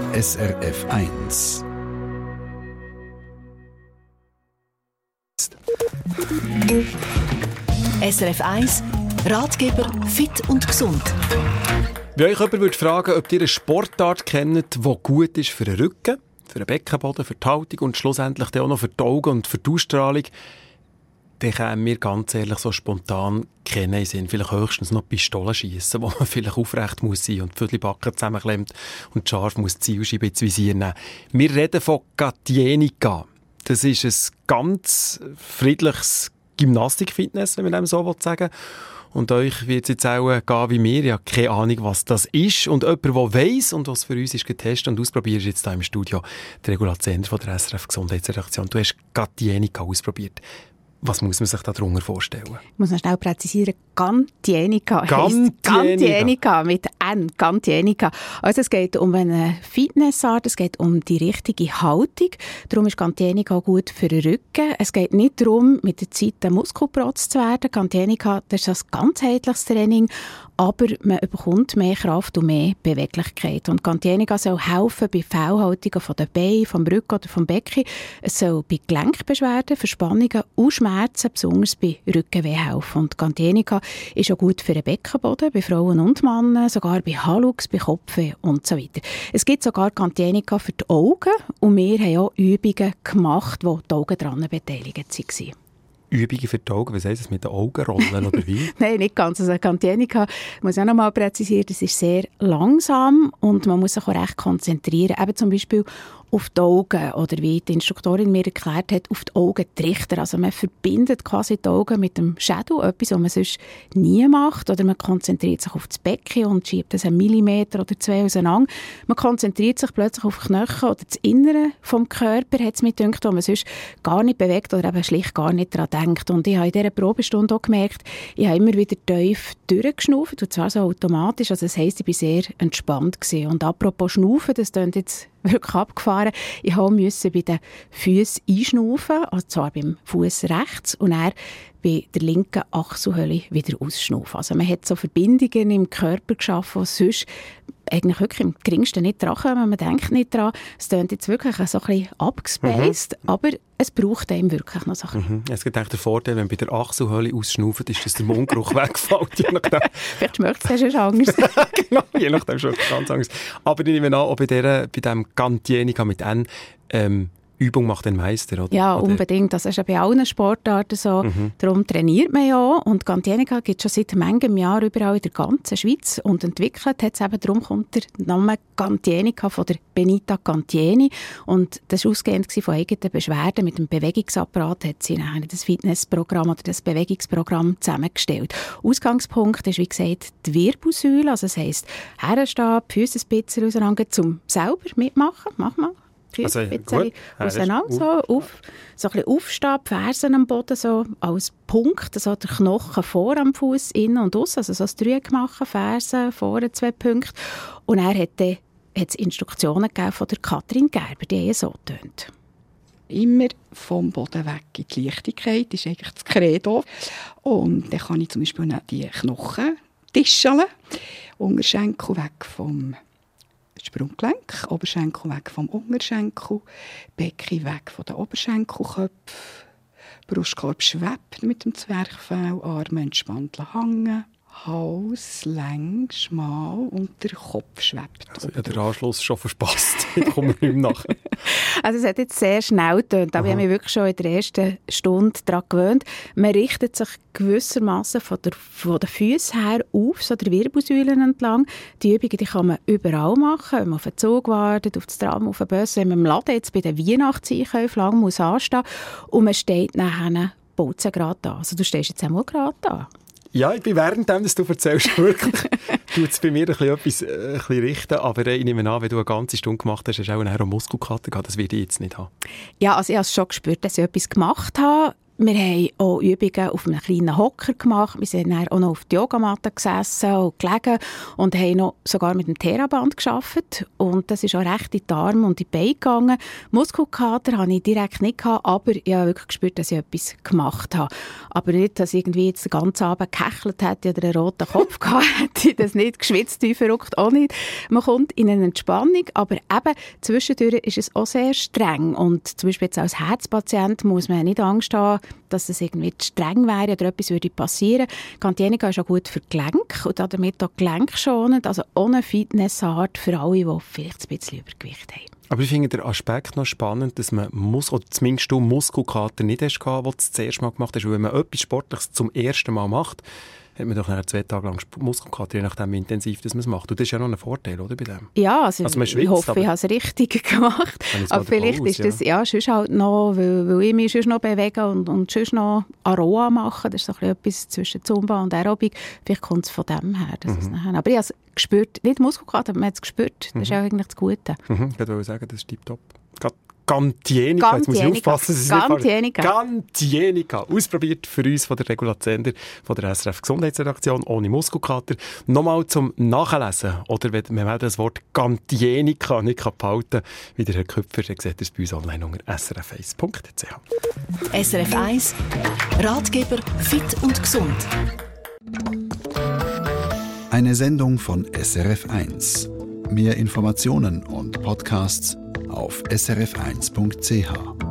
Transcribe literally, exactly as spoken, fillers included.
S R F eins. S R F eins Ratgeber fit und gesund. Wenn euch jemand würde fragen, ob ihr eine Sportart kennt, die gut ist für den Rücken, für den Beckenboden, für die Haltung und schlussendlich auch noch für die Augen und für die Ausstrahlung, dann kämen wir ganz ehrlich so spontan kennen sind. Vielleicht höchstens noch Pistolen schiessen, wo man vielleicht aufrecht muss sein und die Viertelbacken zusammenklemmt und scharf muss die Zielscheibe ins Visier nehmen. Wir reden von Gatjenica. Das ist ein ganz friedliches Gymnastik-Fitness, wenn man dem so sagen will. Und euch wird es jetzt auch gehen wie mir. Ich habe keine Ahnung, was das ist. Und jemand, der weiss und was für uns ist getestet und ausprobiert, ist jetzt hier im Studio der Regula Zender von der S R F Gesundheitsredaktion. Du hast Gatjenica ausprobiert. Was muss man sich darunter vorstellen? Ich muss noch schnell präzisieren. Gatjenica heisst Gatjenica mit N. Gatjenica. Also es geht um eine Fitnessart, es geht um die richtige Haltung. Darum ist Gatjenica gut für den Rücken. Es geht nicht darum, mit der Zeit ein Muskelprotz zu werden. Gatjenica, das ist ein ganzheitliches Training, aber man bekommt mehr Kraft und mehr Beweglichkeit. Und Gatjenica soll helfen bei Fehlhaltungen von den Beinen, vom Rücken oder vom Becken. Es soll bei Gelenkbeschwerden, Verspannungen und Schmerzen, besonders bei Rückenweh helfen. Und Gatjenica ist auch gut für den Beckenboden, bei Frauen und Männern, sogar bei Hallux, bei Kopfweh und so weiter. Es gibt sogar Gatjenica für die Augen und wir haben auch Übungen gemacht, wo die Augen daran beteiligt waren. Übungen für die Augen, was heisst das mit den Augenrollen oder wie? Nein, nicht ganz. Also Gatjenica, muss ich auch noch mal präzisieren, das ist sehr langsam und man muss sich auch recht konzentrieren. Eben zum Beispiel auf die Augen oder wie die Instruktorin mir erklärt hat, auf die Augen die Richter. Also man verbindet quasi die Augen mit dem Shadow, etwas, was man sonst nie macht. Oder man konzentriert sich auf das Becken und schiebt das einen Millimeter oder zwei auseinander. Man konzentriert sich plötzlich auf die Knöchel oder das Innere vom Körper, hat es mir gedacht, wo man sonst gar nicht bewegt oder eben schlicht gar nicht daran denkt. Und ich habe in dieser Probestunde auch gemerkt, ich habe immer wieder tief durchgeschnauft, und zwar so automatisch. Also das heisst, ich war sehr entspannt gewesen. Und apropos Schnaufen, das klingt jetzt wirklich abgefahren. Ich musste bei den Füßen einschnaufen, also zwar beim Fuß rechts und dann bei der linken Achselhöhle wieder ausschnaufen. Also man hat so Verbindungen im Körper geschaffen, die sonst eigentlich wirklich im geringsten nicht dran kommen. Man denkt nicht dran. Es klingt jetzt wirklich so ein bisschen abgespaced, mhm. aber es braucht einem wirklich noch so ein bisschen. Mhm. Es gibt eigentlich den Vorteil, wenn bei der Achselhöhle ausschnaufen, ist, dass der Mundgeruch wegfällt. Je nachdem. Vielleicht schmeckt es schon anders. Genau, je nachdem schon ganz anders. Aber ich nehme an, auch bei, der, bei diesem Gatjenica mit N, ähm, Übung macht den Meister, oder? Ja, oder? Unbedingt. Das ist ja bei allen Sportarten so. Mhm. Darum trainiert man ja. Und Gatjenica gibt es schon seit manchem Jahr überall in der ganzen Schweiz. Und entwickelt hat es eben, darum kommt der Name Gatjenica von der Benita Gattieni. Und das war ausgehend von eigenen Beschwerden. Mit dem Bewegungsapparat hat sie dann das Fitnessprogramm oder das Bewegungsprogramm zusammengestellt. Ausgangspunkt ist, wie gesagt, die Wirbelsäule. Also das heisst, herstehen, die Füße ein bisschen auseinander, zum selber mitmachen. Mach mal. Also, ein bisschen auseinander, ja, so, auf, so ein bisschen aufstehen, die Fersen am Boden so als Punkt, also der Knochen vor am Fuß, innen und aussen, also so ein Dreieck machen, Fersen, vorne zwei Punkte. Und er hat dann hat's Instruktionen gegeben von der Katrin Gerber, die haben so tönt. Immer vom Boden weg in die Leichtigkeit, ist eigentlich das Credo. Und dann kann ich zum Beispiel die Knochen tischeln, Unterschenkel weg vom Sprunggelenk, Oberschenkel weg vom Unterschenkel, Becken weg von den Oberschenkelköpfen, Brustkorb schwebt mit dem Zwerchfell, Arme entspannt hängen, Hals lang, schmal und der Kopf schwebt. Also ich habe den Anschluss schon verpasst. Ich komme nicht mehr nach. Also es hat jetzt sehr schnell getönt, aber ich habe mich wirklich schon in der ersten Stunde daran gewöhnt. Man richtet sich gewissermaßen von, der, von den Füßen her auf, so der Wirbelsäulen entlang. Die Übungen die kann man überall machen, wenn man auf den Zug wartet, auf das Tram, auf den Bus, wenn man im Laden jetzt bei den Weihnachtseinkäufen lang muss anstehen und man steht nachher Bolzen gerade an. Also du stehst jetzt einmal gerade an. Ja, ich bin währenddem, dass du erzählst, wirklich, du jetzt bei mir ein bisschen etwas äh, ein bisschen richten, aber äh, ich nehme an, wenn du eine ganze Stunde gemacht hast, hast du auch eine Muskelkater gehabt, das werde ich jetzt nicht haben. Ja, also ich habe es schon gespürt, dass ich etwas gemacht habe. Wir haben auch Übungen auf einem kleinen Hocker gemacht. Wir sind dann auch noch auf die Yogamatte gesessen und gelegen und haben noch sogar mit dem Theraband gearbeitet. Und das ist auch recht in die Arme und in die Beine gegangen. Muskelkater hatte ich direkt nicht gehabt, aber ich habe wirklich gespürt, dass ich etwas gemacht habe. Aber nicht, dass ich irgendwie jetzt den ganzen Abend gekächelt hätte oder einen roten Kopf gehabt hätte. Das nicht, geschwitzt wie verrückt auch nicht. Man kommt in eine Entspannung, aber eben zwischendurch ist es auch sehr streng. Und zum Beispiel jetzt als Herzpatient muss man nicht Angst haben, dass es irgendwie zu streng wäre oder etwas würde passieren. Gantienica ist auch gut für die Gelenke und damit auch gelenkschonend. Also ohne Fitnessart für alle, die vielleicht ein bisschen Übergewicht haben. Aber ich finde den Aspekt noch spannend, dass man muss, oder zumindest du Muskelkater nicht hast gehabt, wo du das zuerst mal gemacht hast. Weil wenn man etwas Sportliches zum ersten Mal macht, hat man doch nachher zwei Tage lang Muskelkater, je nachdem, wie intensiv das man es macht. Und das ist ja noch ein Vorteil, oder, bei dem? Ja, also, also man schwitzt, ich hoffe, ich habe es richtig gemacht. Aber vielleicht ist das, ja, sonst halt noch, weil, weil ich mich sonst noch bewege und, und sonst noch Aroa mache. Das ist so ein etwas zwischen Zumba und Aerobic. Vielleicht kommt es von dem her. Dass mhm. es nachher, aber ich habe es gespürt, nicht Muskelkater, aber man hat es gespürt. Das mhm. ist ja eigentlich das Gute. Mhm. Ich wollte sagen, das ist tipptopp. Gantienica, jetzt muss ich aufpassen, dass es nicht Gantienica, ausprobiert für uns von der Regula Zender, von der S R F Gesundheitsredaktion, ohne Muskelkater. Nochmal zum Nachlesen, oder wenn man das Wort Gantienica nicht behalten kann, wie der Herr Köpfer, dann sieht er es bei uns online unter s r f eins punkt c h. S R F eins, Ratgeber fit und gesund. Eine Sendung von S R F eins. Mehr Informationen und Podcasts auf s r f eins punkt c h.